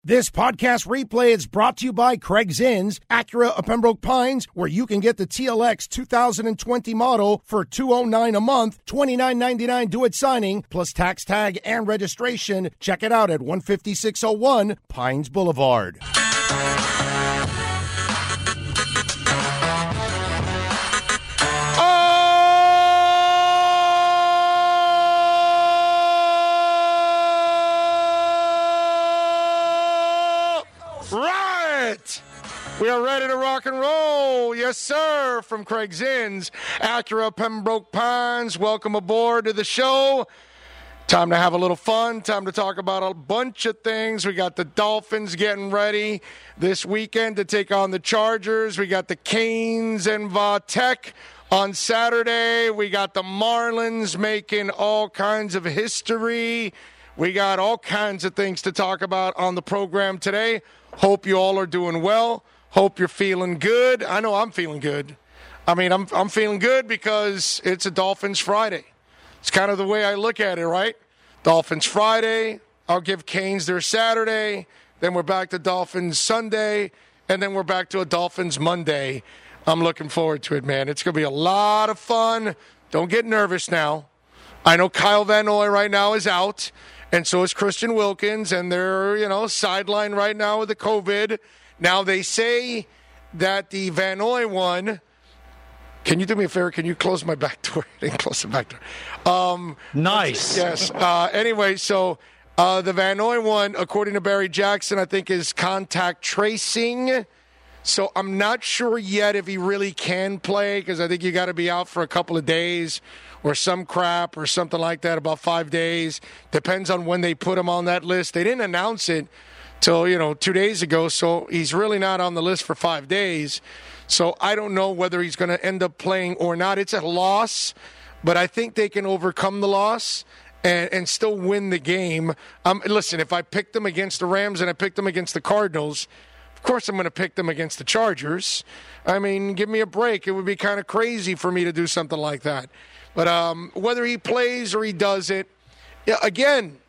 This podcast replay is brought to you by Craig's Inns, Acura of Pembroke Pines, where you can get the TLX 2020 model for $209 a month, $29.99 due at signing, plus tax tag and registration. Check it out at 15601 Pines Boulevard. We are ready to rock and roll. Yes, sir. From Craig's Inns, Acura Pembroke Pines. Welcome aboard to the show. Time to have a little fun. Time to talk about a bunch of things. We got the Dolphins getting ready this weekend to take on the Chargers. We got the Canes and Vatek on Saturday. We got the Marlins making all kinds of history. We got all kinds of things to talk about on the program today. Hope you all are doing well. Hope you're feeling good. I know I'm feeling good. I mean, I'm feeling good because it's a Dolphins Friday. It's kind of the way I look at it, right? Dolphins Friday. I'll give Canes their Saturday. Then we're back to Dolphins Sunday. And then we're back to a Dolphins Monday. I'm looking forward to it, man. It's going to be a lot of fun. Don't get nervous now. I know Kyle Van Noy right now is out. And so is Christian Wilkins. And they're, sidelined right now with the COVID. Now, they say that the Van Noy one, can you do me a favor? Can you close my back door? I didn't close the back door. Nice. Yes. Anyway, so the Van Noy one, according to Barry Jackson, I think is contact tracing. So I'm not sure yet if he really can play because I think you got to be out for a couple of days or some crap or something like that, about 5 days. Depends on when they put him on that list. They didn't announce it till, 2 days ago, so he's really not on the list for 5 days. So I don't know whether he's going to end up playing or not. It's a loss, but I think they can overcome the loss and still win the game. Listen, if I picked them against the Rams and I picked them against the Cardinals, of course I'm going to pick them against the Chargers. I mean, give me a break. It would be kind of crazy for me to do something like that. But whether he plays or he doesn't, again,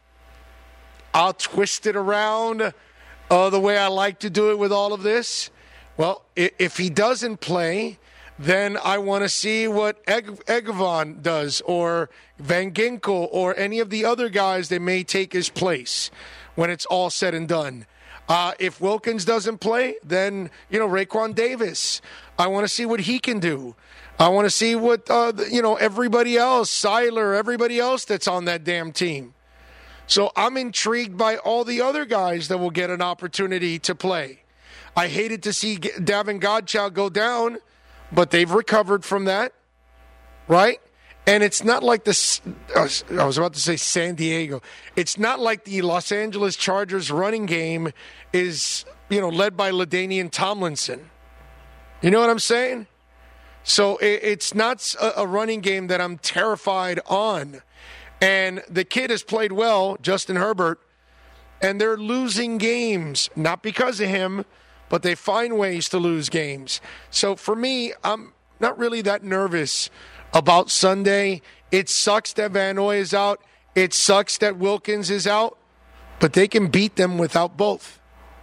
I'll twist it around the way I like to do it with all of this. Well, if he doesn't play, then I want to see what Egevon does or Van Ginkel or any of the other guys that may take his place when it's all said and done. If Wilkins doesn't play, then, Raekwon Davis. I want to see what he can do. I want to see what, everybody else, Seiler, everybody else that's on that damn team. So I'm intrigued by all the other guys that will get an opportunity to play. I hated to see Davin Godchaux go down, but they've recovered from that, right? And it's not like this. I was about to say San Diego. It's not like the Los Angeles Chargers running game is, led by LaDainian Tomlinson. You know what I'm saying? So it's not a running game that I'm terrified on. And the kid has played well, Justin Herbert, and they're losing games, not because of him, but they find ways to lose games. So for me, I'm not really that nervous about Sunday. It sucks that Van Noy is out. It sucks that Wilkins is out, but they can beat them without both.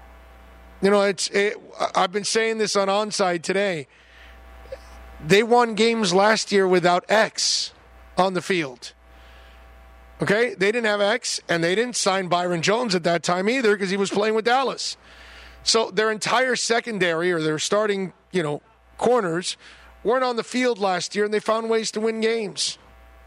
I've been saying this on Onside today. They won games last year without X on the field. Okay? They didn't have X, and they didn't sign Byron Jones at that time either because he was playing with Dallas. So their entire secondary or their starting, corners weren't on the field last year, and they found ways to win games.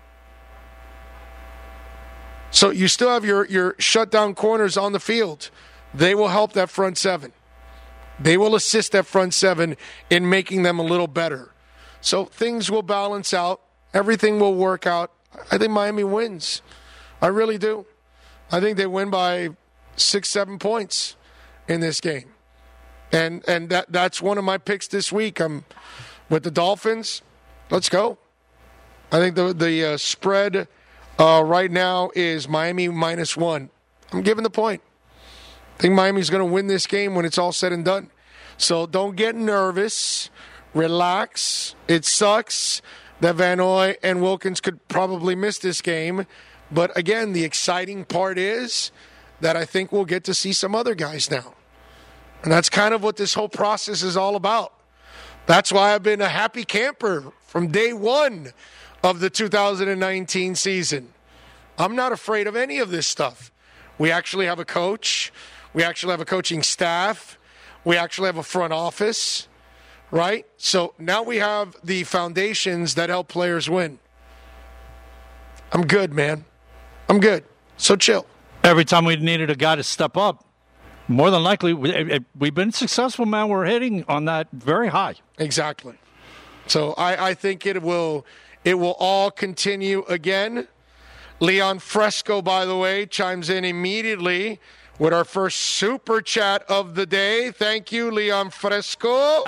So you still have your shutdown corners on the field. They will help that front seven. They will assist that front seven in making them a little better. So things will balance out. Everything will work out. I think Miami wins. I really do. I think they win by 6-7 points in this game. And that's one of my picks this week. I'm with the Dolphins. Let's go. I think the spread right now is Miami -1. I'm giving the point. I think Miami's going to win this game when it's all said and done. So don't get nervous. Relax. It sucks that Van Noy and Wilkins could probably miss this game. But again, the exciting part is that I think we'll get to see some other guys now. And that's kind of what this whole process is all about. That's why I've been a happy camper from day one of the 2019 season. I'm not afraid of any of this stuff. We actually have a coach. We actually have a coaching staff. We actually have a front office, right? So now we have the foundations that help players win. I'm good, man. I'm good. So chill. Every time we needed a guy to step up, more than likely, we've been successful, man. We're hitting on that very high. Exactly. So I think it will all continue again. Leon Fresco, by the way, chimes in immediately with our first super chat of the day. Thank you, Leon Fresco.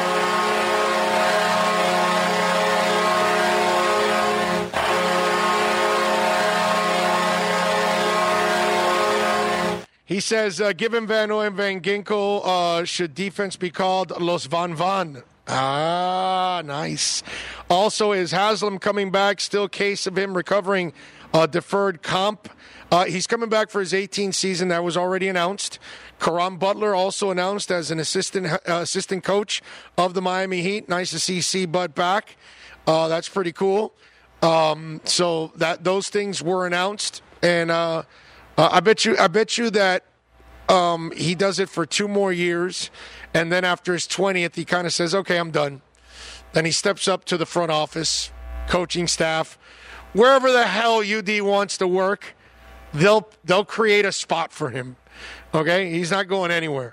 He says, given Van Noy and Van Ginkel, should defense be called Los Van Van? Ah, nice. Also, is Haslam coming back? Still case of him recovering deferred comp. He's coming back for his 18th season. That was already announced. Caron Butler also announced as an assistant coach of the Miami Heat. Nice to see C-Bud back. That's pretty cool. So that those things were announced. And I bet you that he does it for 2 more years, and then after his 20th, he kind of says, "Okay, I'm done." Then he steps up to the front office, coaching staff, wherever the hell UD wants to work. They'll create a spot for him. Okay, he's not going anywhere.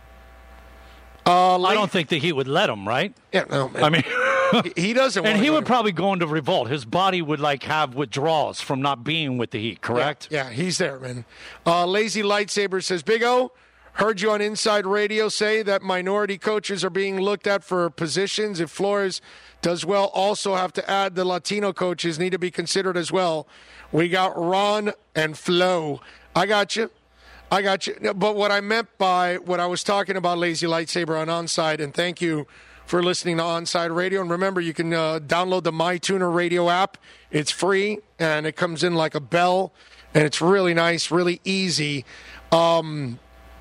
I don't think that he would let him, right? Yeah, no, man. I mean. He doesn't want and he would probably go into revolt. His body would have withdrawals from not being with the Heat, correct? Yeah, he's there, man. Lazy Lightsaber says, Big O, heard you on Inside Radio say that minority coaches are being looked at for positions. If Flores does well, also have to add the Latino coaches need to be considered as well. We got Ron and Flo. I got you. But what I meant by what I was talking about, Lazy Lightsaber on Onside, and thank you for listening to Onside Radio. And remember, you can download the MyTuner Radio app. It's free, and it comes in like a bell, and it's really nice, really easy. What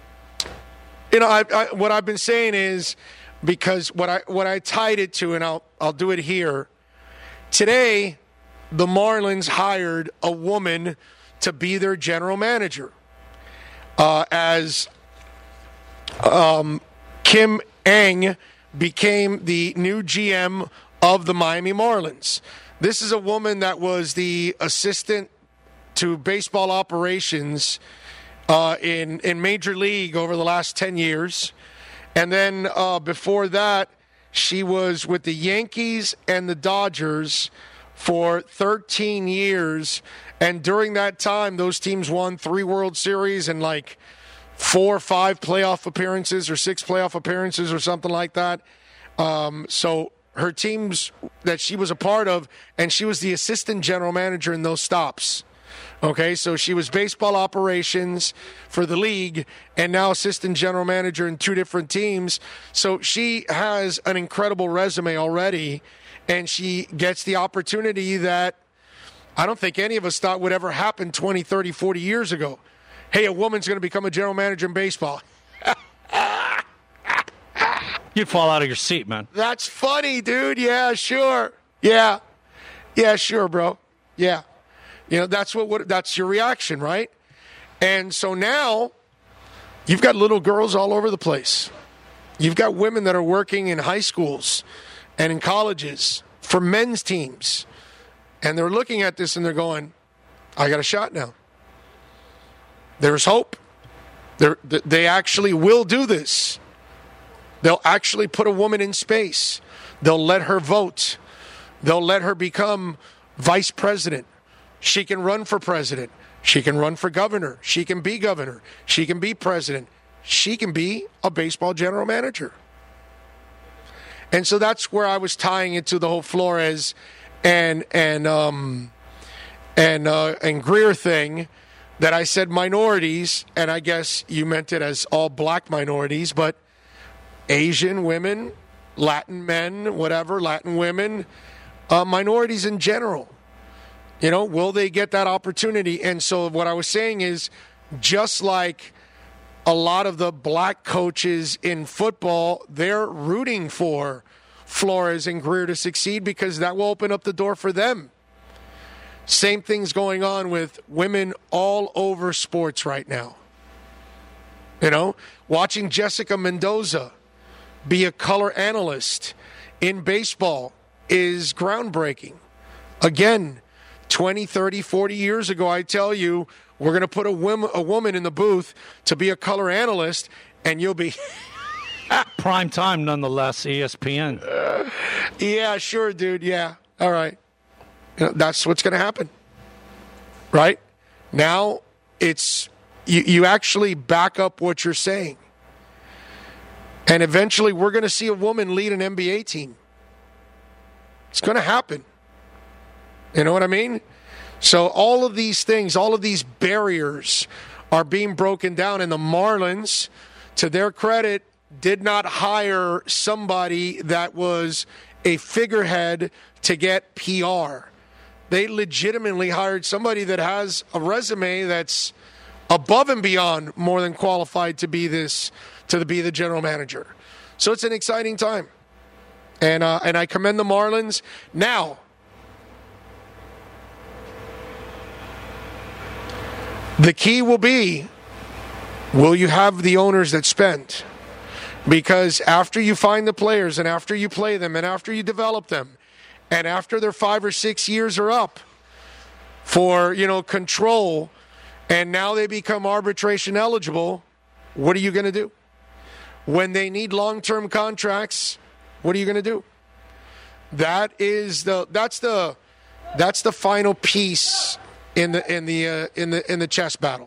I've been saying is, because what I tied it to, and I'll do it here. Today, the Marlins hired a woman to be their general manager, as Kim Ng became the new GM of the Miami Marlins. This is a woman that was the assistant to baseball operations in Major League over the last 10 years. And then before that, she was with the Yankees and the Dodgers for 13 years. And during that time, those teams won 3 World Series and 4 or 5 playoff appearances or 6 playoff appearances or something like that. So her teams that she was a part of, and she was the assistant general manager in those stops. Okay, so she was baseball operations for the league and now assistant general manager in 2 different teams. So she has an incredible resume already, and she gets the opportunity that I don't think any of us thought would ever happen 20, 30, 40 years ago. Hey, a woman's going to become a general manager in baseball. You'd fall out of your seat, man. That's funny, dude. Yeah, sure. Yeah, sure, bro. Yeah. That's that's your reaction, right? And so now you've got little girls all over the place. You've got women that are working in high schools and in colleges for men's teams. And they're looking at this and they're going, I got a shot now. There's hope. They actually will do this. They'll actually put a woman in space. They'll let her vote. They'll let her become vice president. She can run for president. She can run for governor. She can be governor. She can be president. She can be a baseball general manager. And so that's where I was tying it to the whole Flores and Greer thing, that I said minorities, and I guess you meant it as all black minorities, but Asian women, Latin men, whatever, Latin women, minorities in general. Will they get that opportunity? And so what I was saying is just like a lot of the black coaches in football, they're rooting for Flores and Greer to succeed because that will open up the door for them. Same thing's going on with women all over sports right now. You know, watching Jessica Mendoza be a color analyst in baseball is groundbreaking. Again, 20, 30, 40 years ago, I tell you, we're going to put a woman in the booth to be a color analyst, and you'll be... Prime time, nonetheless, ESPN. Yeah, sure, dude. Yeah. All right. You know, that's what's going to happen. Right? Now, it's... You actually back up what you're saying. And eventually we're going to see a woman lead an NBA team. It's going to happen. You know what I mean? So all of these things, all of these barriers are being broken down. And the Marlins, to their credit, did not hire somebody that was a figurehead to get PR. They legitimately hired somebody that has a resume that's above and beyond more than qualified to be the general manager. So it's an exciting time. And I commend the Marlins. Now, the key will be, will you have the owners that spend? Because after you find the players and after you play them and after you develop them and after their 5 or 6 years are up for, control, and now they become arbitration eligible, what are you going to do? When they need long-term contracts, what are you going to do? That's the final piece in the chess battle.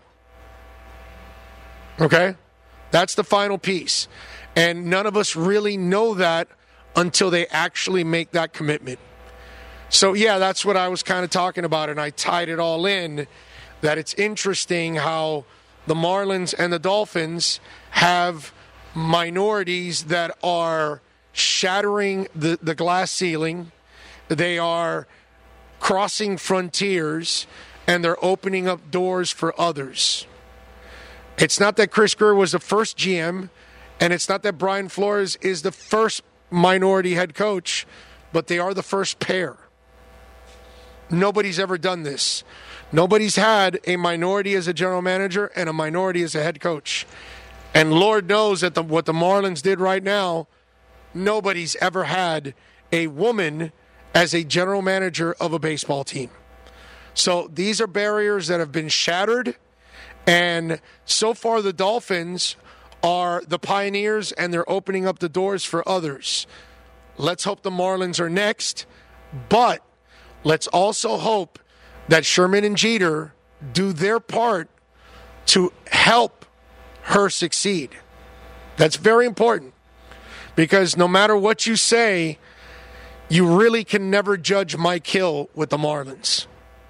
Okay? That's the final piece. And none of us really know that until they actually make that commitment. So yeah, that's what I was kind of talking about, and I tied it all in. That it's interesting how the Marlins and the Dolphins have minorities that are shattering the glass ceiling. They are crossing frontiers, and they're opening up doors for others. It's not that Chris Greer was the first GM, and it's not that Brian Flores is the first minority head coach, but they are the first pair. Nobody's ever done this. Nobody's had a minority as a general manager and a minority as a head coach. And Lord knows that what the Marlins did right now, nobody's ever had a woman as a general manager of a baseball team. So these are barriers that have been shattered. And so far the Dolphins are the pioneers, and they're opening up the doors for others. Let's hope the Marlins are next. But let's also hope that Sherman and Jeter do their part to help her succeed. That's very important, because no matter what you say, you really can never judge Mike Hill with the Marlins.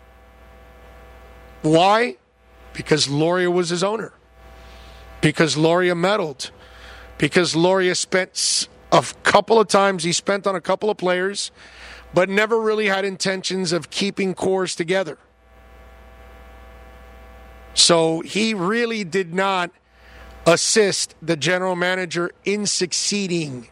Why? Because Loria was his owner. Because Loria meddled. Because Loria spent a couple of times, he spent on a couple of players, but never really had intentions of keeping cores together. So he really did not assist the general manager in succeeding.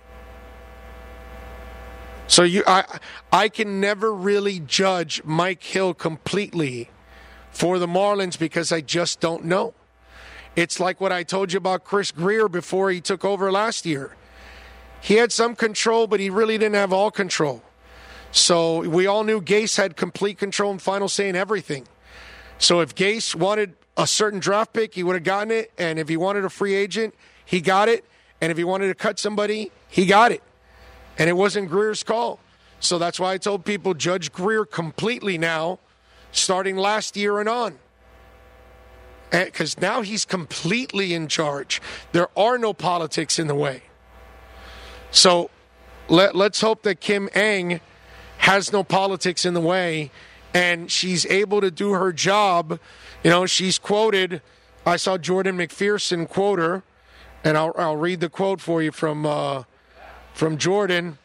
So I can never really judge Mike Hill completely for the Marlins because I just don't know. It's like what I told you about Chris Greer before he took over last year. He had some control, but he really didn't have all control. So we all knew Gase had complete control and final say in everything. So if Gase wanted a certain draft pick, he would have gotten it. And if he wanted a free agent, he got it. And if he wanted to cut somebody, he got it. And it wasn't Greer's call. So that's why I told people judge Greer completely now, starting last year and on. Because now he's completely in charge. There are no politics in the way. So let's hope that Kim Ng has no politics in the way, and she's able to do her job. She's quoted. I saw Jordan McPherson quote her, and I'll read the quote for you from Jordan.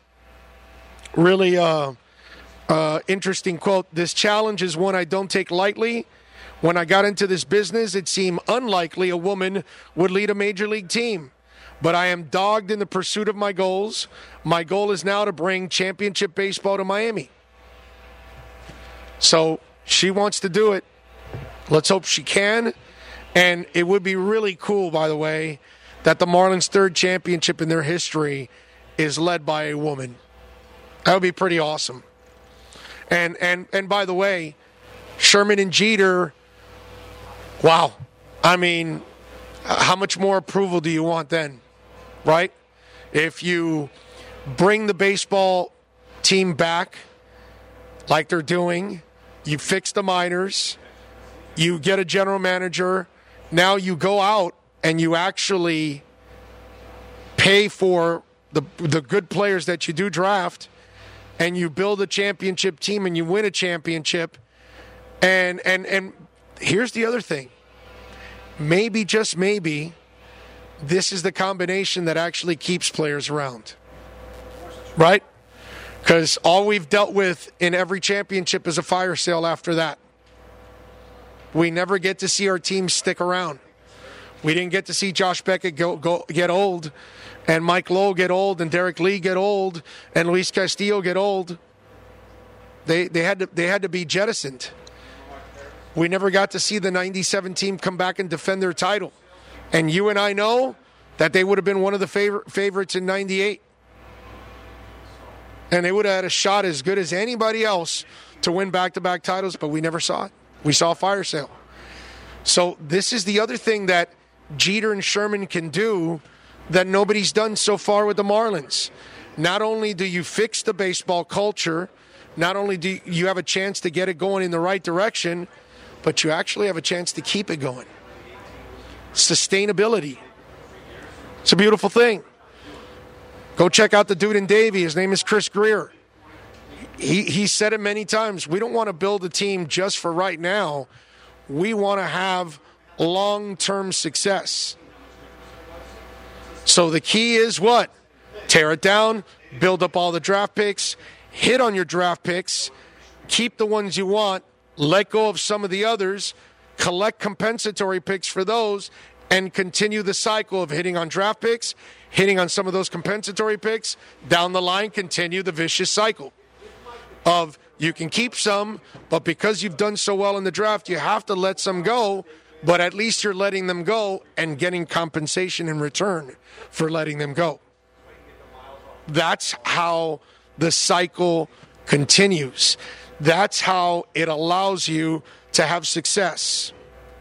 Really interesting quote. "This challenge is one I don't take lightly. When I got into this business, it seemed unlikely a woman would lead a major league team. But I am dogged in the pursuit of my goals. My goal is now to bring championship baseball to Miami. So she wants to do it. Let's hope she can. And it would be really cool, by the way, that the Marlins' third championship in their history is led by a woman. That would be pretty awesome. And by the way, Sherman and Jeter, wow. I mean, how much more approval do you want then, right? If you bring the baseball team back like they're doing, you fix the minors, you get a general manager, now you go out and you actually pay for the good players that you do draft, and you build a championship team and you win a championship. And here's the other thing. Maybe, just maybe, this is the combination that actually keeps players around. Right? Because all we've dealt with in every championship is a fire sale after that. We never get to see our teams stick around. We didn't get to see Josh Beckett get old, and Mike Lowe get old, and Derek Lee get old, and Luis Castillo get old. They had to be jettisoned. We never got to see the 97 team come back and defend their title. And you and I know that they would have been one of the favorites in 98. And they would have had a shot as good as anybody else to win back-to-back titles, but we never saw it. We saw a fire sale. So this is the other thing that Jeter and Sherman can do that nobody's done so far with the Marlins. Not only do you fix the baseball culture, not only do you have a chance to get it going in the right direction, but you actually have a chance to keep it going. Sustainability. It's a beautiful thing. Go check out the dude in Davie. His name is Chris Greer. He said it many times. We don't want to build a team just for right now. We want to have long-term success. So the key is what? Tear it down, build up all the draft picks, hit on your draft picks, keep the ones you want, let go of some of the others, collect compensatory picks for those, and continue the cycle of hitting on draft picks, hitting on some of those compensatory picks, down the line, continue the vicious cycle of you can keep some, but because you've done so well in the draft, you have to let some go, but at least you're letting them go and getting compensation in return for letting them go. That's how the cycle continues. That's how it allows you to have success.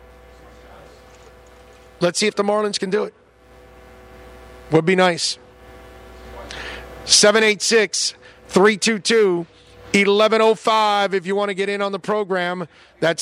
Let's see if the Marlins can do it. Would be nice. 786-322-1105 if you want to get in on the program. That's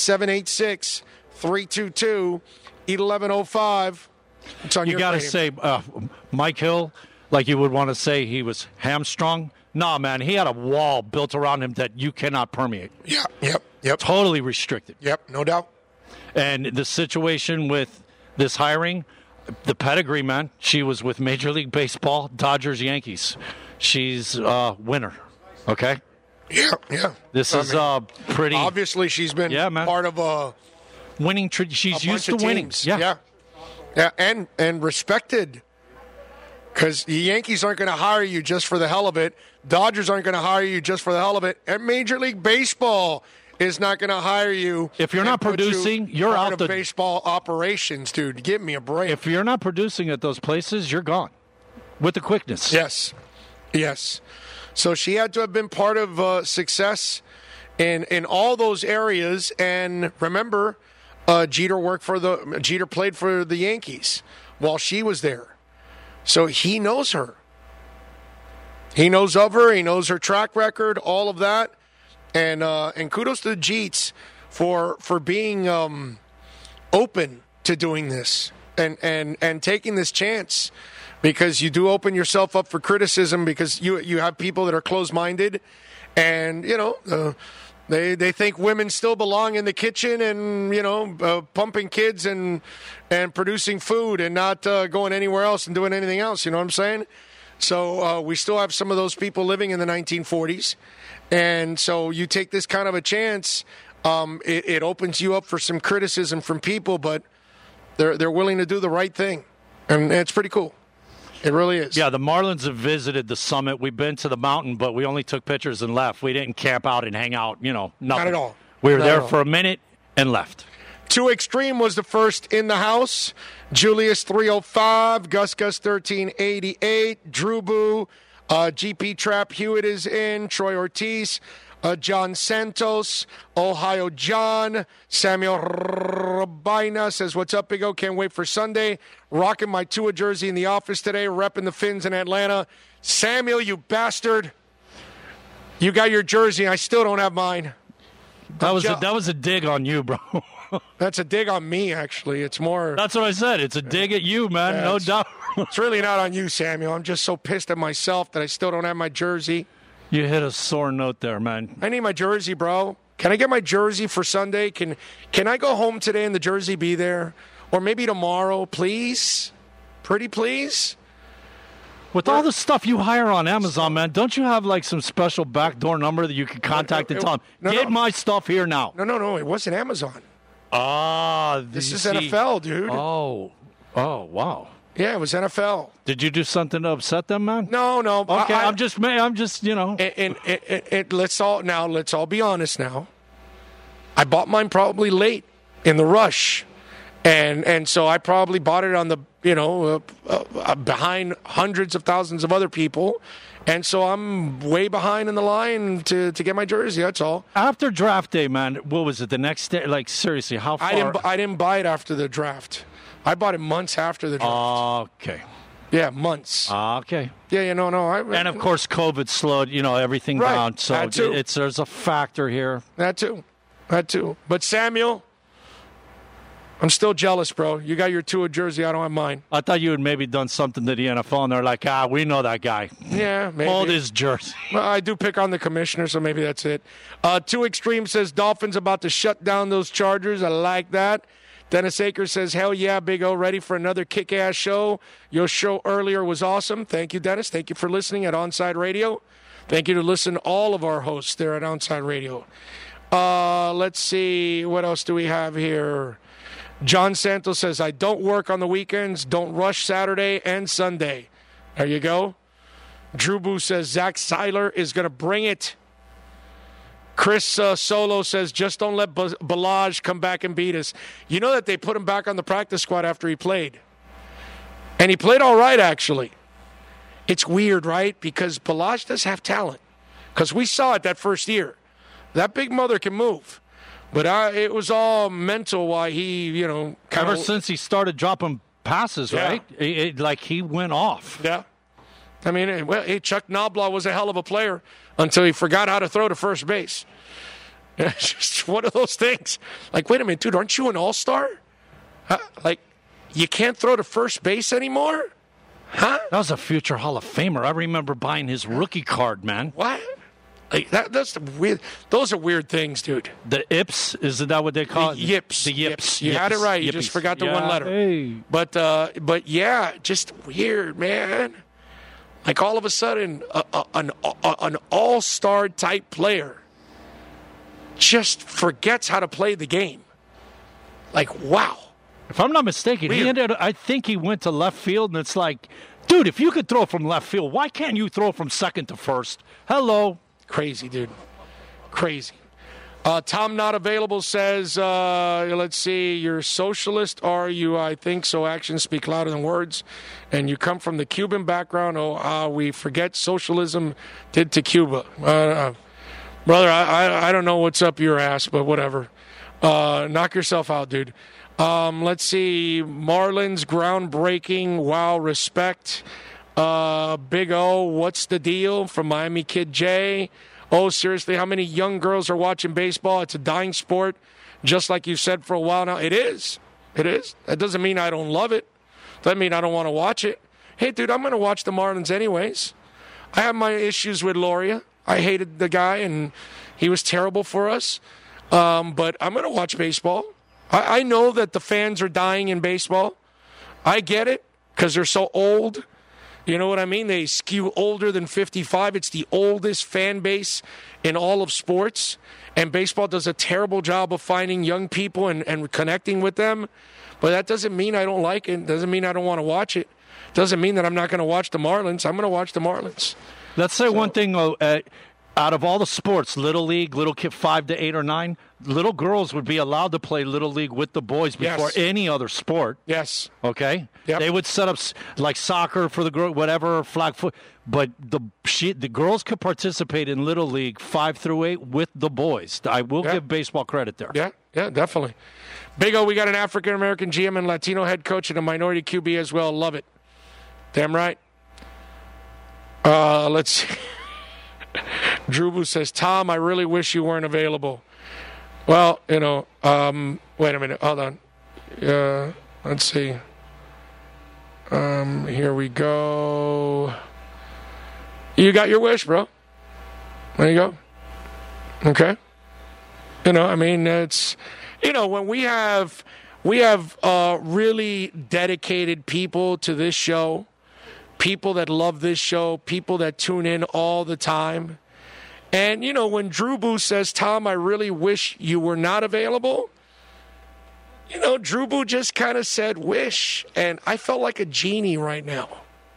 786-322-1105. It's on you your got to radio. say, Mike Hill, like you would want to say he was hamstrung. Nah, man, he had a wall built around him that you cannot permeate. Yeah, yep. Totally restricted. Yep, no doubt. And the situation with this hiring, the pedigree, man, she was with Major League Baseball, Dodgers, Yankees. She's a winner, okay? Yeah. This is pretty... Obviously, she's been part of a... winning. She's used to winning. Yeah, and respected. Because the Yankees aren't going to hire you just for the hell of it. Dodgers aren't going to hire you just for the hell of it. And Major League Baseball is not going to hire you. If you're not producing, you're out of baseball operations, dude. Give me a break. If you're not producing at those places, you're gone with the quickness. Yes. So she had to have been part of success in all those areas. And remember, Jeter played for the Yankees while she was there. So he knows her. He knows of her. He knows her track record, all of that. And kudos to the Jeets for being open to doing this and taking this chance, because you do open yourself up for criticism because you have people that are closed-minded and, they think women still belong in the kitchen and, pumping kids and producing food and not going anywhere else and doing anything else. You know what I'm saying? So we still have some of those people living in the 1940s. And so you take this kind of a chance, it opens you up for some criticism from people, but they're willing to do the right thing, and it's pretty cool. It really is. Yeah, the Marlins have visited the summit. We've been to the mountain, but we only took pictures and left. We didn't camp out and hang out, nothing. Not at all. We were Not there at all. for a minute and left. Too Extreme was the first in the house. Julius 305, Gus 1388, Drew Boo, GP Trap Hewitt is in, Troy Ortiz, John Santos, Ohio John, Samuel Rabina says, what's up, Big O? Can't wait for Sunday. Rocking my Tua jersey in the office today, repping the Finns in Atlanta. Samuel, you bastard. You got your jersey. I still don't have mine. That was a dig on you, bro. That's a dig on me, actually. It's more... That's what I said. It's a dig at you, man. Yeah, no doubt. It's really not on you, Samuel. I'm just so pissed at myself that I still don't have my jersey. You hit a sore note there, man. I need my jersey, bro. Can I get my jersey for Sunday? Can I go home today and the jersey be there? Or maybe tomorrow, please? Pretty please? With all the stuff you hire on Amazon, man, don't you have like some special backdoor number that you can contact and tell them, get my stuff here now? No. It wasn't Amazon. This is NFL, dude. Oh, wow. Yeah, it was NFL. Did you do something to upset them, man? No. Okay, I'm just. And let's all be honest now. I bought mine probably late in the rush, and so I probably bought it on the behind hundreds of thousands of other people. And so I'm way behind in the line to get my jersey. That's all. After draft day, man, what was it? The next day? Like, seriously, how far? I didn't buy it after the draft. I bought it months after the draft. Okay. Yeah, months. Okay. Yeah, no. And, of course, COVID slowed, everything right. down. So that too. There's a factor here. That too. But, Samuel, I'm still jealous, bro. You got your Tua jersey. I don't have mine. I thought you had maybe done something to the NFL, and they're like, we know that guy. Yeah, maybe. Hold his jersey. Well, I do pick on the commissioner, so maybe that's it. Too Extreme says, Dolphins about to shut down those Chargers. I like that. Dennis Akers says, hell yeah, Big O, ready for another kick-ass show. Your show earlier was awesome. Thank you, Dennis. Thank you for listening at Onside Radio. Thank you to listen to all of our hosts there at Onside Radio. Let's see. What else do we have here? John Santos says, I don't work on the weekends. Don't rush Saturday and Sunday. There you go. Drew Boo says, Zach Seiler is going to bring it. Chris Solo says, just don't let Balaj come back and beat us. You know that they put him back on the practice squad after he played. And he played all right, actually. It's weird, right? Because Balaj does have talent. Because we saw it that first year. That big mother can move. But it was all mental why he, Ever since he started dropping passes, Yeah. right? He went off. Yeah. I mean, Chuck Knoblaw was a hell of a player until he forgot how to throw to first base. It's just one of those things. Like, wait a minute, dude, aren't you an all-star? You can't throw to first base anymore? Huh? That was a future Hall of Famer. I remember buying his rookie card, man. What? That's weird. Those are weird things, dude. The IPS, isn't that what they call it? Yips. The yips. You had it right. You just forgot the one letter. Hey. But yeah, just weird, man. Like all of a sudden, an all-star type player just forgets how to play the game. Like, wow. If I'm not mistaken, I think he went to left field, and it's like, dude, if you could throw from left field, why can't you throw from second to first? Hello. Crazy, dude. Crazy. Tom Not Available says, let's see, you're socialist, are you? I think so. Actions speak louder than words. And you come from the Cuban background. We forget socialism did to Cuba. Brother, I don't know what's up your ass, but whatever. Knock yourself out, dude. Let's see. Marlins groundbreaking. Wow, respect. Big O, what's the deal? From Miami Kid J. Oh, seriously, how many young girls are watching baseball? It's a dying sport, just like you said for a while now. It is. It is. That doesn't mean I don't love it. Doesn't mean I don't want to watch it. Hey, dude, I'm going to watch the Marlins anyways. I have my issues with Loria. I hated the guy, and he was terrible for us. But I'm going to watch baseball. I know that the fans are dying in baseball. I get it because they're so old You know what I mean? They skew older than 55. It's the oldest fan base in all of sports. And baseball does a terrible job of finding young people and connecting with them. But that doesn't mean I don't like it. Doesn't mean I don't want to watch it. Doesn't mean that I'm not going to watch the Marlins. I'm going to watch the Marlins. Let's say one thing, though. Out of all the sports, Little League, little kid 5 to 8 or 9, little girls would be allowed to play Little League with the boys before any other sport. Yes. Okay? Yep. They would set up like soccer for the girl, whatever, flag foot. But the girls could participate in Little League 5 through 8 with the boys. I will give baseball credit there. Yeah, definitely. Big O, we got an African-American GM and Latino head coach and a minority QB as well. Love it. Damn right. Let's see. Drew Boo says, Tom, I really wish you weren't available. Well, wait a minute. Hold on. Let's see. Here we go. You got your wish, bro. There you go. Okay. It's, when we have really dedicated people to this show, people that love this show, people that tune in all the time. And, when Drew Boo says, Tom, I really wish you were not available, Drew Boo just kind of said wish. And I felt like a genie right now.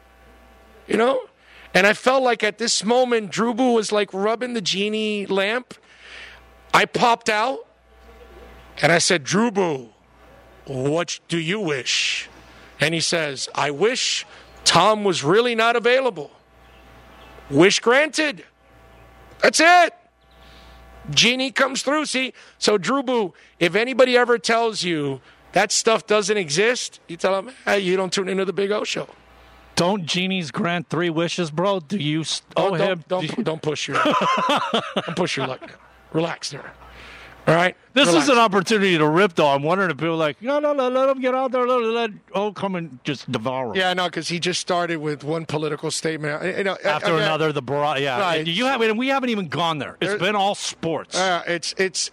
And I felt like at this moment, Drew Boo was like rubbing the genie lamp. I popped out and I said, Drew Boo, what do you wish? And he says, I wish Tom was really not available. Wish granted. That's it. Genie comes through. See? So, Drew Boo, if anybody ever tells you that stuff doesn't exist, you tell them, hey, you don't tune into the Big O Show. Don't genies grant 3 wishes, bro? Do you don't push your don't push your luck now. Relax there. All right? This Relax. is an opportunity to rip, though. I'm wondering if people are like, no, let him get out there. Come and just devour him. Yeah, no, because he just started with one political statement. After another, Right. We haven't even gone there. It's been all sports. It's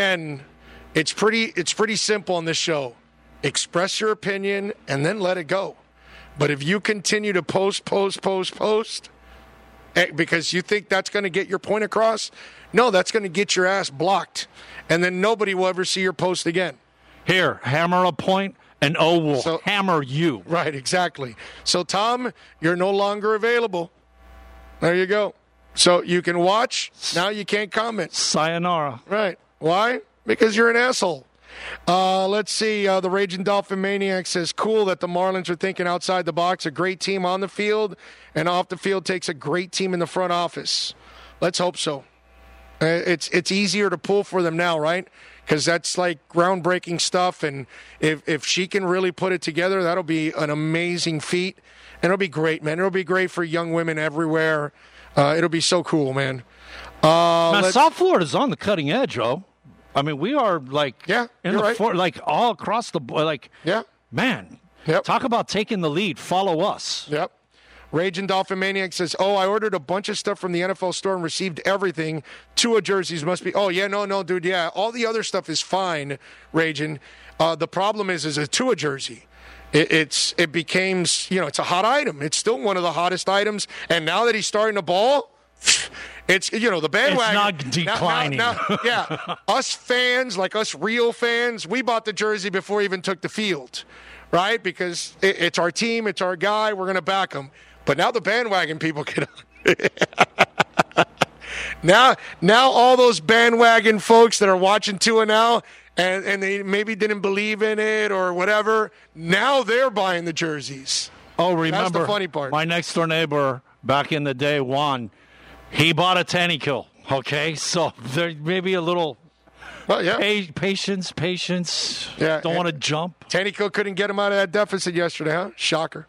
pretty simple on this show. Express your opinion and then let it go. But if you continue to post, because you think that's going to get your point across, no, that's going to get your ass blocked. And then nobody will ever see your post again. Here, hammer a point, and will hammer you. Right, exactly. So, Tom, you're no longer available. There you go. So you can watch. Now you can't comment. Sayonara. Right. Why? Because you're an asshole. Let's see. The Raging Dolphin Maniac says, cool that the Marlins are thinking outside the box. A great team on the field and off the field takes a great team in the front office. Let's hope so. It's easier to pull for them now, right? Because that's like groundbreaking stuff. And if she can really put it together, that'll be an amazing feat. And it'll be great, man. It'll be great for young women everywhere. It'll be so cool, man. South Florida's on the cutting edge, oh. I mean, we are like like all across the man. Yep. Talk about taking the lead. Follow us. Yep. Raging Dolphin Maniac says, I ordered a bunch of stuff from the NFL store and received everything. Tua jerseys must be. Oh, yeah, no, dude, yeah. All the other stuff is fine, Raging. The problem is a Tua jersey. It became, it's a hot item. It's still one of the hottest items. And now that he's starting to ball, it's, the bandwagon. It's not declining. Yeah. Us fans, like us real fans, we bought the jersey before he even took the field, right? Because it's our team, it's our guy, we're going to back him. But now the bandwagon people get on. Now all those bandwagon folks that are watching Tua now and they maybe didn't believe in it or whatever, now they're buying the jerseys. Oh, remember, that's the funny part. My next door neighbor back in the day, Juan, he bought a Tannehill, okay? So there may be a little patience. Yeah, don't want to jump. Tannehill couldn't get him out of that deficit yesterday, huh? Shocker.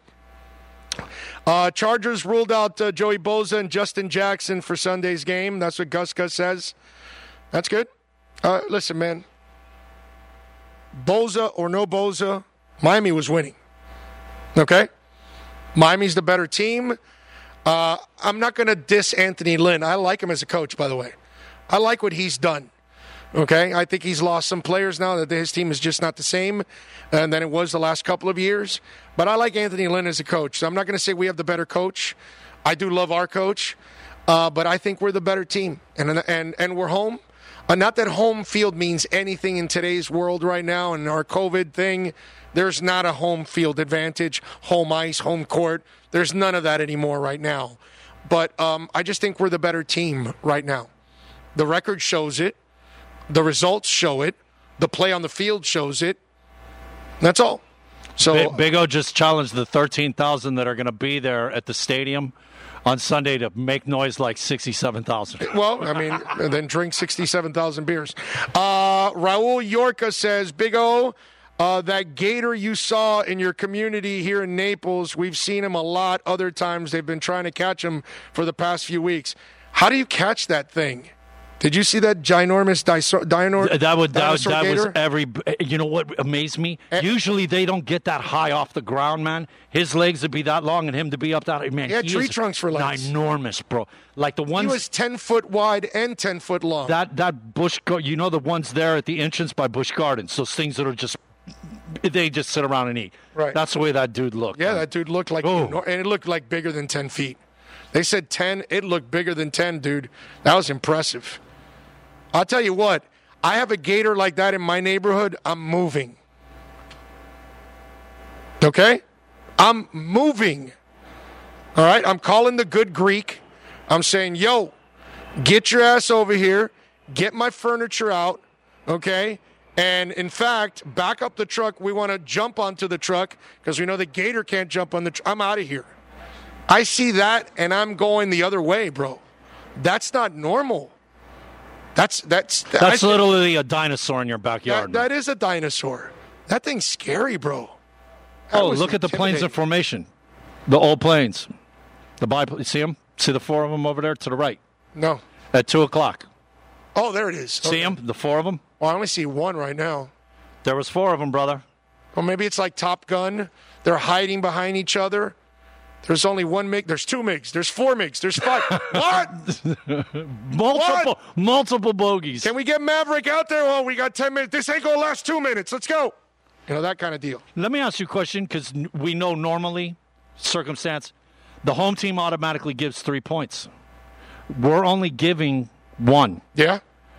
Chargers ruled out Joey Bosa and Justin Jackson for Sunday's game. That's what Gus says. That's good. Listen, man. Bosa or no Bosa, Miami was winning. Okay? Miami's the better team. I'm not going to diss Anthony Lynn. I like him as a coach, by the way. I like what he's done. Okay, I think he's lost some players now that his team is just not the same than it was the last couple of years. But I like Anthony Lynn as a coach. So I'm not going to say we have the better coach. I do love our coach, but I think we're the better team, and we're home. Not that home field means anything in today's world right now, and our COVID thing. There's not a home field advantage, home ice, home court. There's none of that anymore right now. But I just think we're the better team right now. The record shows it. The results show it. The play on the field shows it. That's all. So Big O just challenged the 13,000 that are going to be there at the stadium on Sunday to make noise like 67,000. Well, I mean, then drink 67,000 beers. Raul Yorka says, Big O, that gator you saw in your community here in Naples, we've seen him a lot. Other times they've been trying to catch him for the past few weeks. How do you catch that thing? Did you see that ginormous dinosaur That gator? was every. You know what amazed me? Usually they don't get that high off the ground, man. His legs would be that long, and him to be up that. Man, he had tree trunks for legs. Ginormous, bro. Like the ones. He was 10 foot wide and 10 foot long. That Busch, you know, the ones there at the entrance by Busch Gardens. Those things that are just. They just sit around and eat. Right. That's the way that dude looked. Yeah, man. that dude looked like, and it looked like bigger than 10 feet. They said 10. It looked bigger than 10, dude. That was impressive. I'll tell you what, I have a gator like that in my neighborhood, I'm moving. Okay? I'm moving. All right? I'm calling the good Greek. I'm saying, yo, get your ass over here. Get my furniture out. Okay? And, in fact, back up the truck. We want to jump onto the truck because we know the gator can't jump on the truck. I'm out of here. I see that, and I'm going the other way, bro. That's not normal. That's literally a dinosaur in your backyard. That is a dinosaur. That thing's scary, bro. Look at the planes in formation. The old planes. You see them? See the four of them over there to the right? No. At 2 o'clock. Oh, there it is. See them? The four of them? Well, I only see one right now. There was four of them, brother. Well, maybe it's like Top Gun. They're hiding behind each other. There's only one MiG. There's two MiGs. There's four MiGs. There's five. What? Multiple bogeys. Can we get Maverick out there? Oh, we got 10 minutes. This ain't going to last 2 minutes. Let's go. You know, that kind of deal. Let me ask you a question because we know normally, circumstance, the home team automatically gives 3 points. We're only giving 1. Yeah.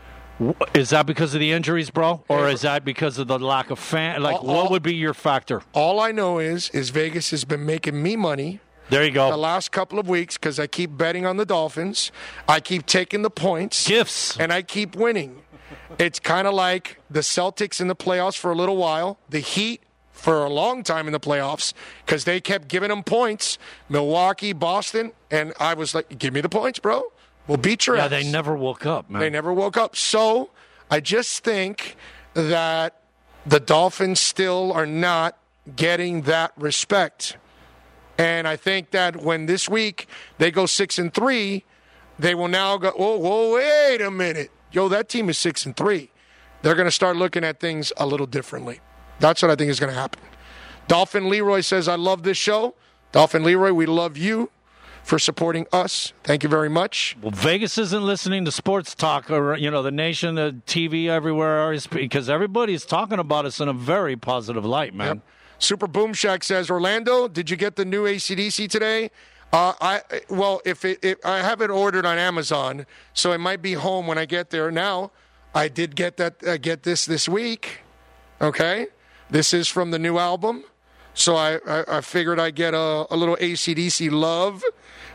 Is that because of the injuries, bro? Or is that because of the lack of fan? What would be your factor? All I know is Vegas has been making me money. There you go. The last couple of weeks because I keep betting on the Dolphins. I keep taking the points. Gifts. And I keep winning. It's kind of like the Celtics in the playoffs for a little while. The Heat for a long time in the playoffs because they kept giving them points. Milwaukee, Boston. And I was like, give me the points, bro. We'll beat your ass. Yeah, they never woke up, man. They never woke up. So I just think that the Dolphins still are not getting that respect. And I think that when this week they go 6-3, they will now go, whoa, wait a minute. Yo, that team is 6-3. They're going to start looking at things a little differently. That's what I think is going to happen. Dolphin Leroy says, I love this show. Dolphin Leroy, we love you for supporting us. Thank you very much. Well, Vegas isn't listening to sports talk or, the nation, the TV everywhere, because everybody's talking about us in a very positive light, man. Yep. Super Boom Shack says, Orlando, did you get the new AC/DC today? I have it ordered on Amazon, so it might be home when I get there. Now, I did get this week. Okay, this is from the new album, so I figured I'd get a little AC/DC love.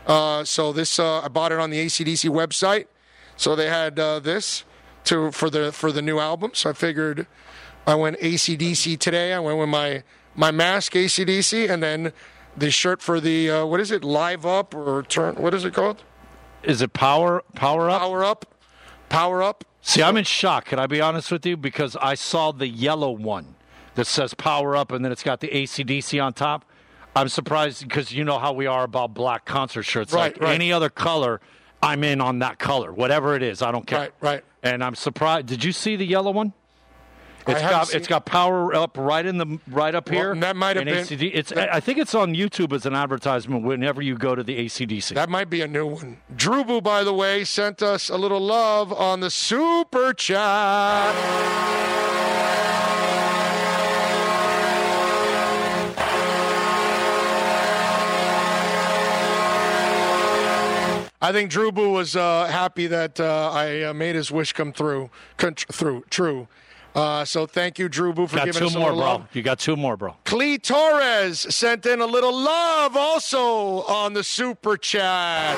So this I bought it on the AC/DC website. So they had this for the new album. So I figured I went AC/DC today. I went with my mask AC/DC, and then the shirt for the what is it? Live Up or turn? What is it called? Is it Power Up? Power Up. See, I'm in shock. Can I be honest with you? Because I saw the yellow one that says Power Up, and then it's got the AC/DC on top. I'm surprised because you know how we are about black concert shirts. Right. Any other color, I'm in on that color. Whatever it is, I don't care. Right. And I'm surprised. Did you see the yellow one? It's got power up right up here. That might have been. I think it's on YouTube as an advertisement whenever you go to the AC/DC. That might be a new one. Drubu, by the way, sent us a little love on the super chat. I think Drew Boo was happy that I made his wish come true. So thank you, Drew Boo, for giving us a little love. You got two more, bro. Clee Torres sent in a little love also on the super chat.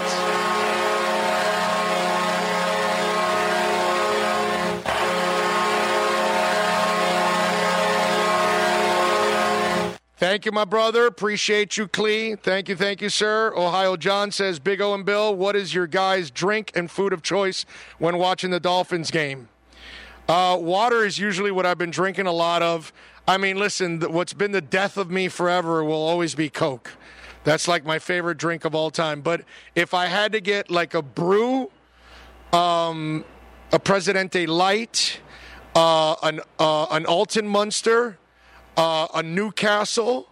Thank you, my brother. Appreciate you, Clee. Thank you, sir. Ohio John says, Big O and Bill, what is your guys' drink and food of choice when watching the Dolphins game? Water is usually what I've been drinking a lot of. I mean, listen, what's been the death of me forever will always be Coke. That's like my favorite drink of all time. But if I had to get like a brew, a Presidente Light, an Alton Munster, a Newcastle.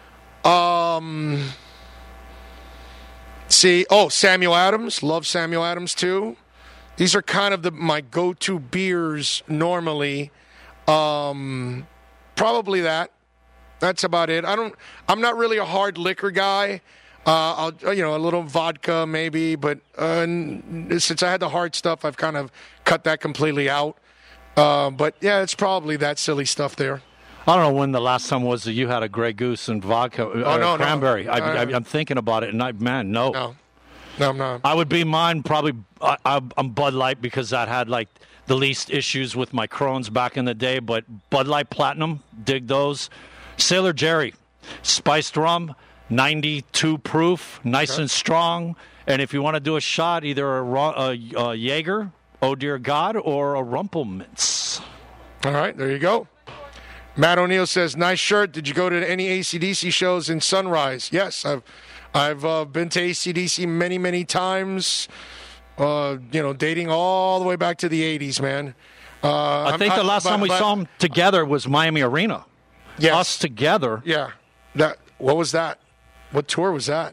Samuel Adams. Love Samuel Adams too. These are kind of my go-to beers normally. Probably that. That's about it. I'm not really a hard liquor guy. A little vodka maybe, but since I had the hard stuff, I've kind of cut that completely out. But yeah, it's probably that silly stuff there. I don't know when the last time was that you had a Grey Goose and vodka, cranberry. No. I'm thinking about it, and no. No, I'm not. I would be mine probably. I'm Bud Light because that had like the least issues with my Crohn's back in the day. But Bud Light Platinum, dig those. Sailor Jerry, spiced rum, 92 proof, nice and strong. And if you want to do a shot, either a Jaeger, oh dear God, or a Rumpelmintz. All right, there you go. Matt O'Neill says, nice shirt. Did you go to any AC/DC shows in Sunrise? Yes, I've been to AC/DC many, many times, dating all the way back to the 80s, man. I think the last time we saw them together was Miami Arena. Yes. Us together. Yeah. What was that? What tour was that?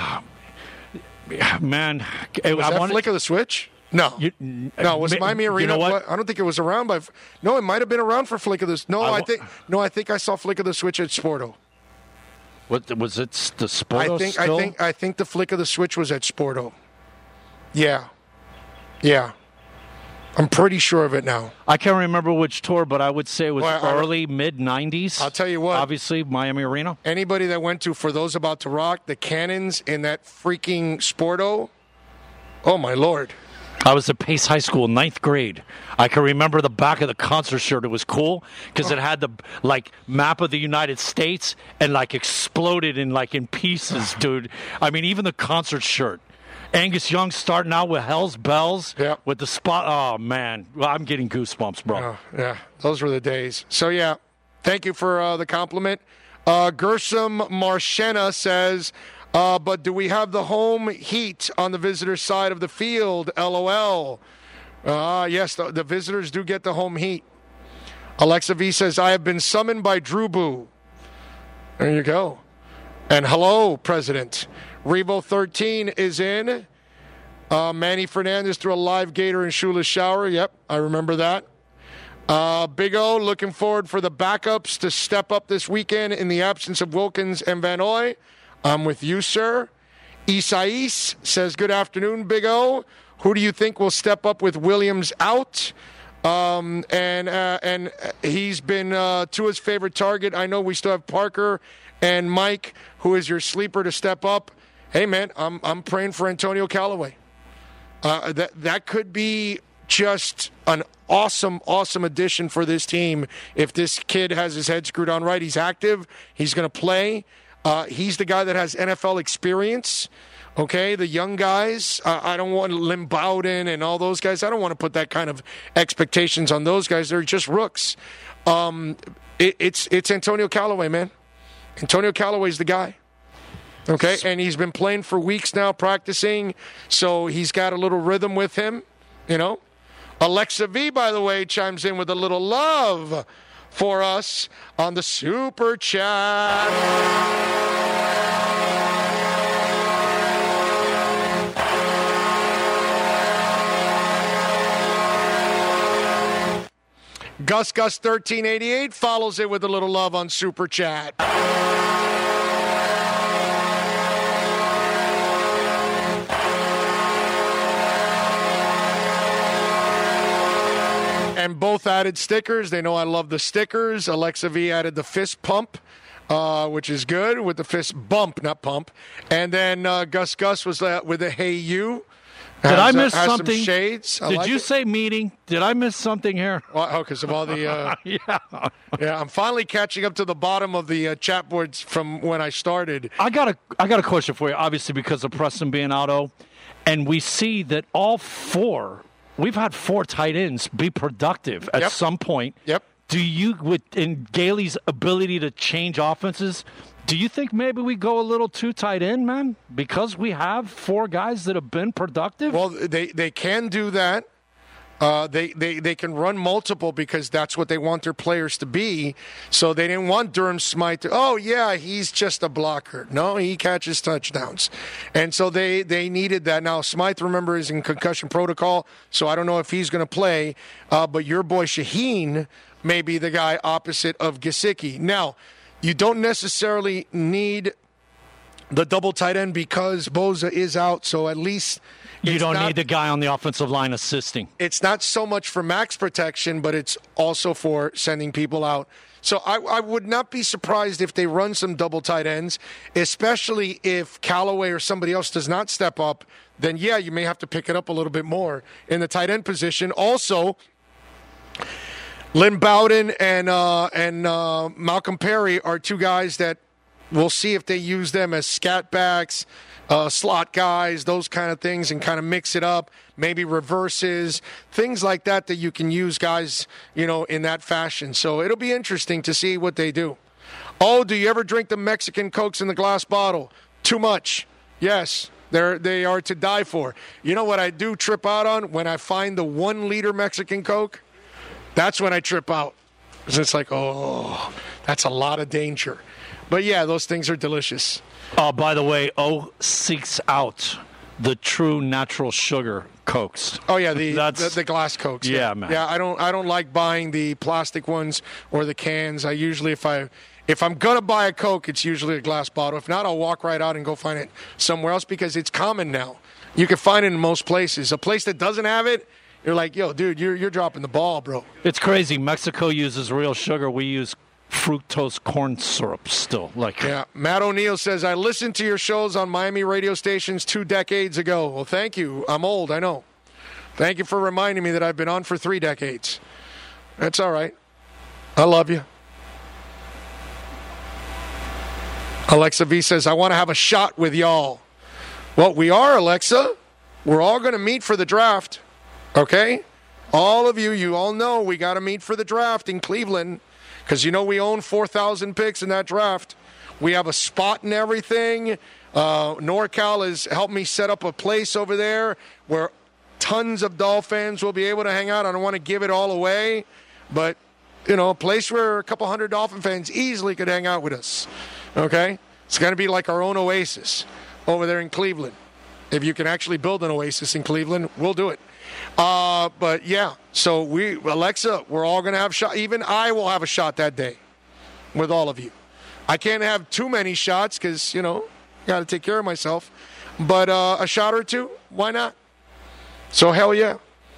Man. Was that Flick of the Switch? No. Was Miami Arena? You know what? I don't think it was around by. No, it might have been around for Flick of the. I think I saw Flick of the Switch at Sporto. What was it? The Sporto? I think the Flick of the Switch was at Sporto. Yeah. I'm pretty sure of it now. I can't remember which tour, but I would say it was early, mid-90s. I'll tell you what. Obviously, Miami Arena. Anybody that went to For Those About to Rock, the Cannons in that freaking Sporto, oh, my Lord. I was at Pace High School, 9th grade. I can remember the back of the concert shirt. It was cool because it had the map of the United States and exploded in pieces, dude. I mean, even the concert shirt. Angus Young starting out with Hell's Bells with the spot. Oh, man. Well, I'm getting goosebumps, bro. Oh, yeah, those were the days. So, yeah, thank you for the compliment. Gershom Marchena says, but do we have the home heat on the visitor side of the field? LOL. Yes, the visitors do get the home heat. Alexa V says, I have been summoned by Drew Boo. There you go. And hello, President. Revo 13 is in. Manny Fernandez threw a live gator in Shula's shower. Yep, I remember that. Big O looking forward for the backups to step up this weekend in the absence of Wilkins and Van Ooy. I'm with you, sir. Isais says, good afternoon, Big O. Who do you think will step up with Williams out? And he's been Tua's favorite target. I know we still have Parker and Mike, who is your sleeper to step up. Hey, man, I'm praying for Antonio Callaway. That could be just an awesome addition for this team if this kid has his head screwed on right. He's active. He's going to play. He's the guy that has NFL experience. Okay, the young guys, I don't want Lim Bowden and all those guys. I don't want to put that kind of expectations on those guys. They're just rooks. It's Antonio Callaway, man. Antonio Callaway's the guy. Okay, and he's been playing for weeks now, practicing, so he's got a little rhythm with him, you know. Alexa V, by the way, chimes in with a little love for us on the Super Chat. Gus 1388 follows it with a little love on Super Chat. And both added stickers. They know I love the stickers. Alexa V added the fist pump, which is good, with the fist bump, not pump. And then Gus was with a hey you. Did I miss something? Some shades. Did you say meeting? Did I miss something here? Well, because of all the... Yeah, I'm finally catching up to the bottom of the chat boards from when I started. I got a question for you, obviously, because of Preston being out, and we see that all four... We've had four tight ends be productive at some point. Yep. Do you, in Gailey's ability to change offenses, do you think maybe we go a little too tight end, man? Because we have four guys that have been productive? Well, they can do that. They can run multiple because that's what they want their players to be. So they didn't want Durham Smythe to, he's just a blocker. No, he catches touchdowns. And so they needed that. Now, Smythe, remember, is in concussion protocol, so I don't know if he's going to play. But your boy Shaheen may be the guy opposite of Gesicki. Now, you don't necessarily need the double tight end because Bosa is out, so at least... You don't need the guy on the offensive line assisting. It's not so much for max protection, but it's also for sending people out. So I would not be surprised if they run some double tight ends, especially if Callaway or somebody else does not step up. Then, you may have to pick it up a little bit more in the tight end position. Also, Lynn Bowden and Malcolm Perry are two guys that we'll see if they use them as scat backs, slot guys, those kind of things, and kind of mix it up, maybe reverses, things like that you can use guys, in that fashion. So it'll be interesting to see what they do. Oh, do you ever drink the Mexican Cokes in the glass bottle? Too much. Yes, they are to die for. You know what I do trip out on? When I find the 1 liter Mexican Coke, that's when I trip out. Because it's like, that's a lot of danger. But those things are delicious. By the way, seeks out the true natural sugar Cokes. Oh yeah, the glass Cokes. Yeah, man. Yeah, I don't like buying the plastic ones or the cans. I usually, if I'm gonna buy a Coke, it's usually a glass bottle. If not, I'll walk right out and go find it somewhere else because it's common now. You can find it in most places. A place that doesn't have it, you're like, yo, dude, you're dropping the ball, bro. It's crazy. Mexico uses real sugar. We use fructose corn syrup still. Matt O'Neill says, I listened to your shows on Miami radio stations 2 decades ago. Well, thank you. I'm old, I know. Thank you for reminding me that I've been on for 3 decades. That's all right. I love you. Alexa V says, I want to have a shot with y'all. Well, we are, Alexa. We're all going to meet for the draft. Okay? All of you all know we got to meet for the draft in Cleveland. Because we own 4,000 picks in that draft. We have a spot and everything. NorCal has helped me set up a place over there where tons of Dolphin fans will be able to hang out. I don't want to give it all away. But, a place where a couple hundred Dolphin fans easily could hang out with us. Okay? It's going to be like our own oasis over there in Cleveland. If you can actually build an oasis in Cleveland, we'll do it. But so Alexa, we're all going to have shot. Even I will have a shot that day with all of you. I can't have too many shots because, got to take care of myself. But a shot or two, why not? So hell yeah.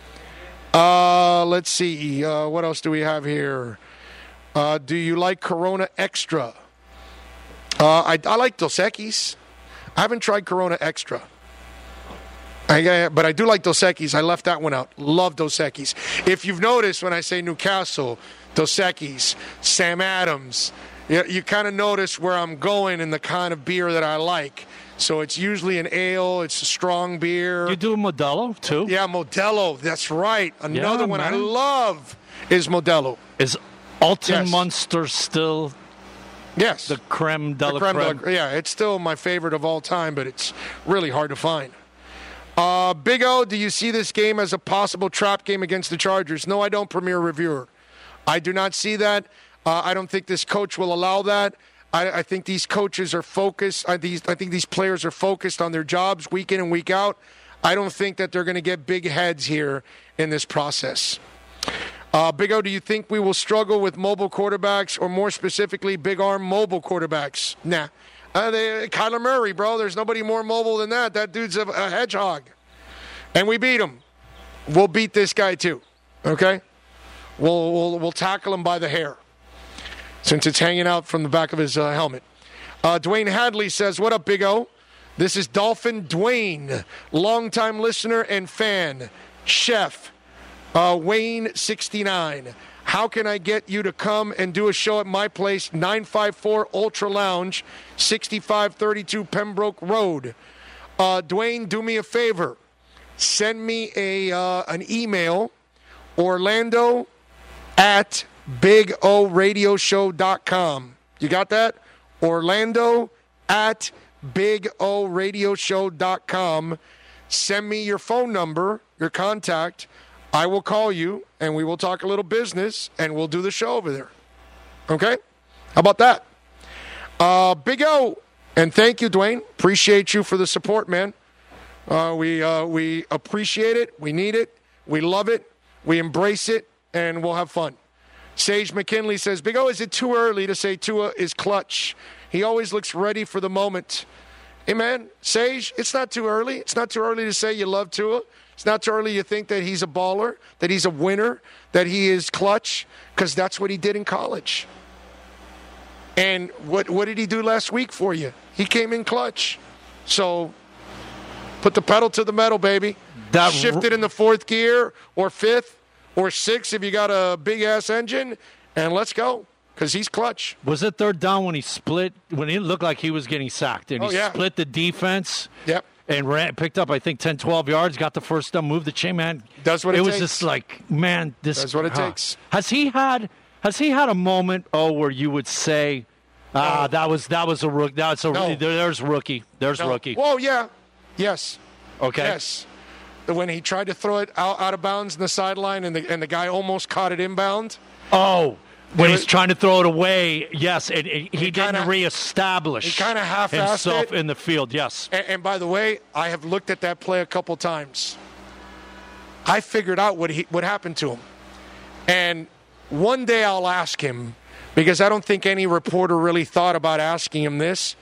Let's see. What else do we have here? Do you like Corona Extra? I like Dos Equis. I haven't tried Corona Extra. But I do like Dos Equis. I left that one out. Love Dos Equis. If you've noticed when I say Newcastle, Dos Equis, Sam Adams, you kind of notice where I'm going and the kind of beer that I like. So it's usually an ale. It's a strong beer. You do Modelo, too? Yeah, Modelo. That's right. Another one I love is Modelo. Is Alton Munster still the creme de la creme? Yeah, it's still my favorite of all time, but it's really hard to find. Big O, do you see this game as a possible trap game against the Chargers? No, I don't, Premier Reviewer. I do not see that. I don't think this coach will allow that. I think these coaches are focused. I think these players are focused on their jobs week in and week out. I don't think that they're going to get big heads here in this process. Big O, do you think we will struggle with mobile quarterbacks, or more specifically, big arm mobile quarterbacks? Nah. Kyler Murray, bro. There's nobody more mobile than that. That dude's a hedgehog. And we beat him. We'll beat this guy too. Okay? We'll tackle him by the hair, since it's hanging out from the back of his helmet. Dwayne Hadley says, what up, Big O? This is Dolphin Dwayne, longtime listener and fan. Chef, Wayne 69. How can I get you to come and do a show at my place, 954 Ultra Lounge, 6532 Pembroke Road? Dwayne, do me a favor. Send me an email, Orlando@BigORadioshow.com. You got that? Orlando@BigORadioshow.com. Send me your phone number, your contact. I will call you, and we will talk a little business, and we'll do the show over there. Okay? How about that? Big O, and thank you, Dwayne. Appreciate you for the support, man. We appreciate it. We need it. We love it. We embrace it, and we'll have fun. Sage McKinley says, Big O, is it too early to say Tua is clutch? He always looks ready for the moment. Hey, man, Sage, it's not too early. It's not too early to say you love Tua. It's not too early to think that he's a baller, that he's a winner, that he is clutch, because that's what he did in college. And what did he do last week for you? He came in clutch. So put the pedal to the metal, baby. Shift it in the fourth gear or fifth or sixth if you got a big-ass engine, and let's go, because he's clutch. Was it third down when he looked like he was getting sacked, and he split the defense? Yep. And picked up, I think, 10, 12 yards, got the first down, moved the chain, man. Does what it takes. It was just like, man, this. That's what it takes. Has he had a moment, where you would say, that was a rookie? There's rookie. There's rookie. Whoa, yeah. Yes. Okay. Yes. When he tried to throw it out of bounds in the sideline, and the guy almost caught it inbound. Oh. When he's trying to throw it away, yes, and he didn't reestablish himself in the field, yes. And by the way, I have looked at that play a couple times. I figured out what happened to him. And one day I'll ask him, because I don't think any reporter really thought about asking him this.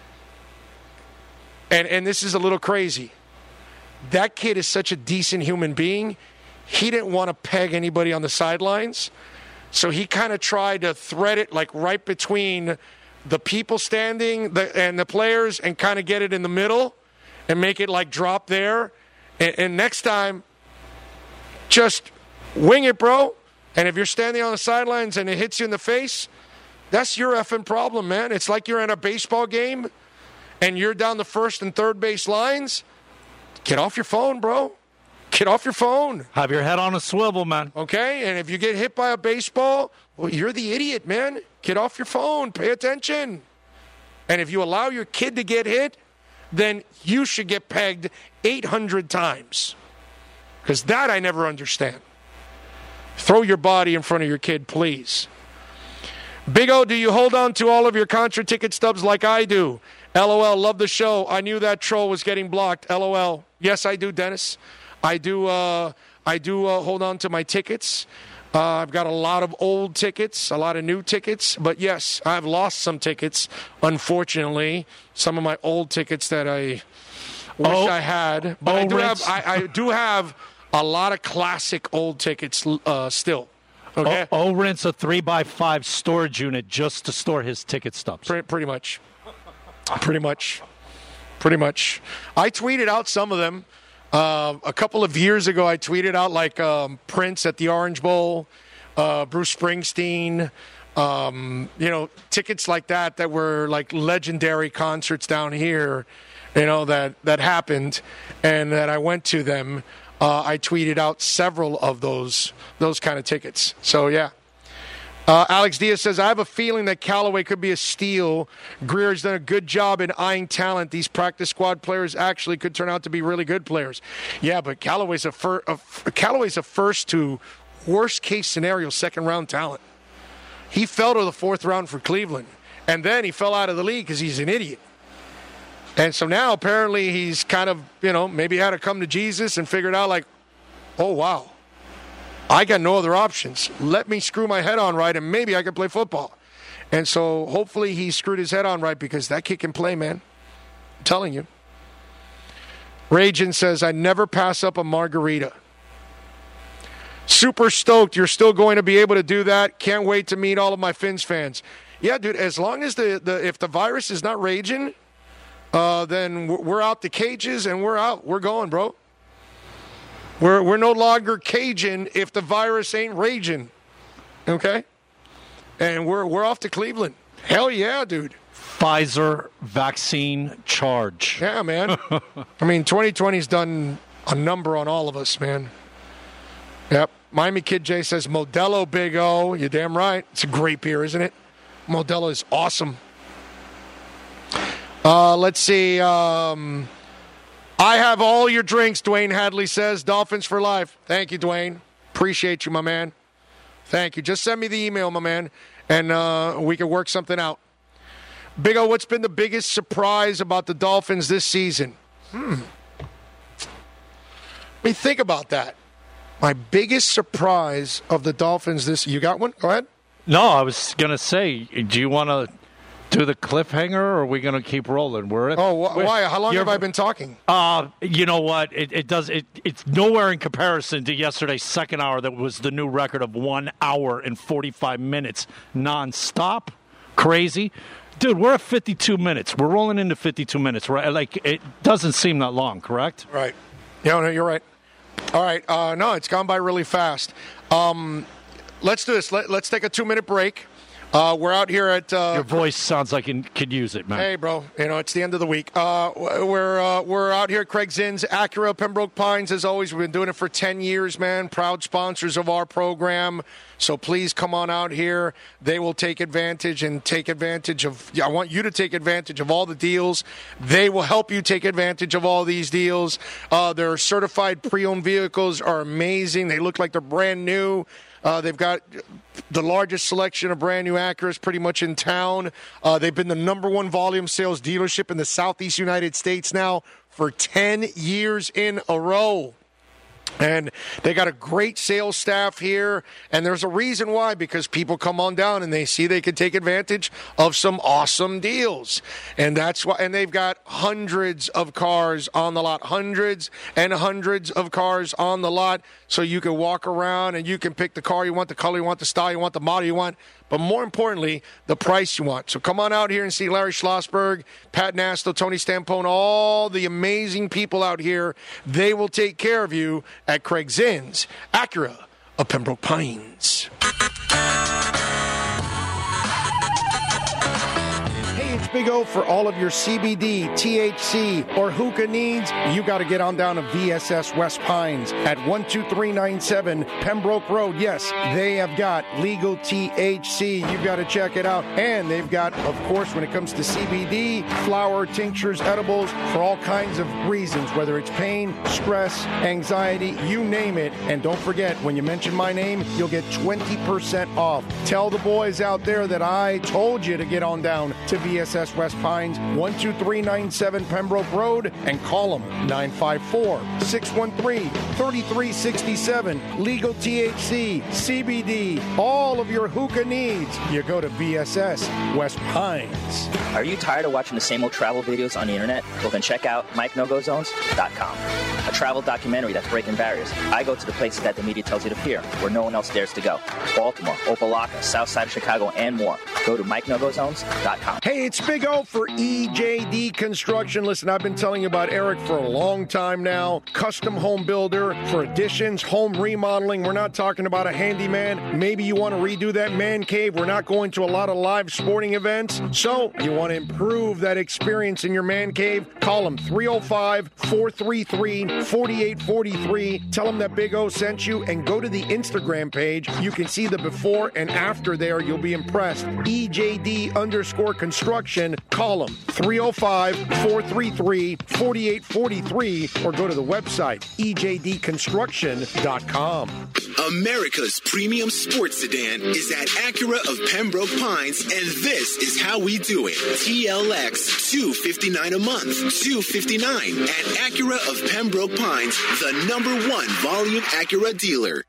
And this is a little crazy. That kid is such a decent human being. He didn't want to peg anybody on the sidelines. So he kind of tried to thread it like right between the people standing and the players, and kind of get it in the middle and make it like drop there. And next time, just wing it, bro. And if you're standing on the sidelines and it hits you in the face, that's your effing problem, man. It's like you're in a baseball game and you're down the first and third base lines. Get off your phone, bro. Get off your phone. Have your head on a swivel, man. Okay? And if you get hit by a baseball, well, you're the idiot, man. Get off your phone. Pay attention. And if you allow your kid to get hit, then you should get pegged 800 times. Because that I never understand. Throw your body in front of your kid, please. Big O, do you hold on to all of your Contra ticket stubs like I do? LOL, love the show. I knew that troll was getting blocked. LOL. Yes, I do, Dennis. I do hold on to my tickets. I've got a lot of old tickets, a lot of new tickets. But, yes, I've lost some tickets, unfortunately. Some of my old tickets that I wish I had. But I do have a lot of classic old tickets still. Okay? Rents a 3x5 storage unit just to store his ticket stubs. Pretty much. Pretty much. I tweeted out some of them. A couple of years ago, I tweeted out like Prince at the Orange Bowl, Bruce Springsteen, tickets like that were like legendary concerts down here, that happened, and that I went to them. I tweeted out several of those kind of tickets. So, yeah. Alex Diaz says, I have a feeling that Callaway could be a steal. Greer's done a good job in eyeing talent. These practice squad players actually could turn out to be really good players. Yeah, but Callaway's a first to worst case scenario second-round talent. He fell to the fourth round for Cleveland, and then he fell out of the league because he's an idiot. And so now apparently he's kind of, maybe had to come to Jesus and figured out like, oh, wow, I got no other options. Let me screw my head on right and maybe I can play football. And so hopefully he screwed his head on right because that kid can play, man. I'm telling you. Ragin says, I never pass up a margarita. Super stoked you're still going to be able to do that. Can't wait to meet all of my Fins fans. Yeah, dude, as long as if the virus is not raging, then we're out the cages and we're out. We're going, bro. We're no longer Cajun if the virus ain't raging. Okay? And we're off to Cleveland. Hell yeah, dude. Pfizer vaccine charge. Yeah, man. I mean, 2020's done a number on all of us, man. Yep. Miami Kid J says, Modelo Big O. You're damn right. It's a great beer, isn't it? Modelo is awesome. Let's see. I have all your drinks, Dwayne Hadley says. Dolphins for life. Thank you, Dwayne. Appreciate you, my man. Thank you. Just send me the email, my man, and we can work something out. Big O, what's been the biggest surprise about the Dolphins this season? Let me think about that. My biggest surprise of the Dolphins this... You got one? Go ahead. No, I was going to say, do you want to do the cliffhanger, or are we going to keep rolling? Why? How long have I been talking? You know what? It's nowhere in comparison to yesterday's second hour that was the new record of 1 hour and 45 minutes nonstop. Crazy. Dude, we're at 52 minutes. We're rolling into 52 minutes, right? Like, it doesn't seem that long, correct? Right. Yeah, no, you're right. All right. No, it's gone by really fast. Let's do this. Let's take a 2-minute break. We're out here at... Your voice sounds like you could use it, man. Hey, bro. It's the end of the week. We're out here at Craig Zinn's, Acura, Pembroke Pines. As always, we've been doing it for 10 years, man. Proud sponsors of our program. So please come on out here. They will take advantage of... I want you to take advantage of all the deals. They will help you take advantage of all these deals. Their certified pre-owned vehicles are amazing. They look like they're brand new. They've got the largest selection of brand new Acuras pretty much in town. They've been the number one volume sales dealership in the Southeast United States now for 10 years in a row. And they got a great sales staff here, and there's a reason why, because people come on down and they see they can take advantage of some awesome deals. And that's why, and they've got hundreds of cars on the lot, hundreds and hundreds of cars on the lot, so you can walk around and you can pick the car you want, the color you want, the style you want, the model you want, but more importantly, the price you want. So come on out here and see Larry Schlossberg, Pat Nasto, Tony Stampone, all the amazing people out here. They will take care of you at Craig Zinn's, Acura of Pembroke Pines. Hey, it's Big O for all of your CBD, THC, or hookah needs. You got to get on down to VSS West Pines at 12397 Pembroke Road. Yes, they have got legal THC. You've got to check it out. And they've got, of course, when it comes to CBD, flower, tinctures, edibles, for all kinds of reasons, whether it's pain, stress, anxiety, you name it. And don't forget, when you mention my name, you'll get 20% off. Tell the boys out there that I told you to get on down to VSS West Pines, 12397 Pembroke Road, and call them 954-613-3367. Legal THC, CBD, all of your hookah needs. You go to VSS West Pines. Are you tired of watching the same old travel videos on the internet? Well, then check out MikeNoGoZones.com, a travel documentary that's breaking barriers. I go to the places that the media tells you to fear, where no one else dares to go. Baltimore, Opelika, South Side of Chicago, and more. Go to MikeNoGoZones.com. Hey, it's Big O for EJD Construction. Listen, I've been telling you about Eric for a long time now. Custom home builder for additions, home remodeling. We're not talking about a handyman. Maybe you want to redo that man cave. We're not going to a lot of live sporting events. So you want to improve that experience in your man cave? Call them 305-433-4843. Tell them that Big O sent you, and go to the Instagram page. You can see the before and after there. You'll be impressed. EJD_construction. information, call them 305-433-4843 or go to the website ejdconstruction.com. America's premium sports sedan is at Acura of Pembroke Pines, and this is how we do it. TLX $259 a month, $259 at Acura of Pembroke Pines, the #1 volume Acura dealer.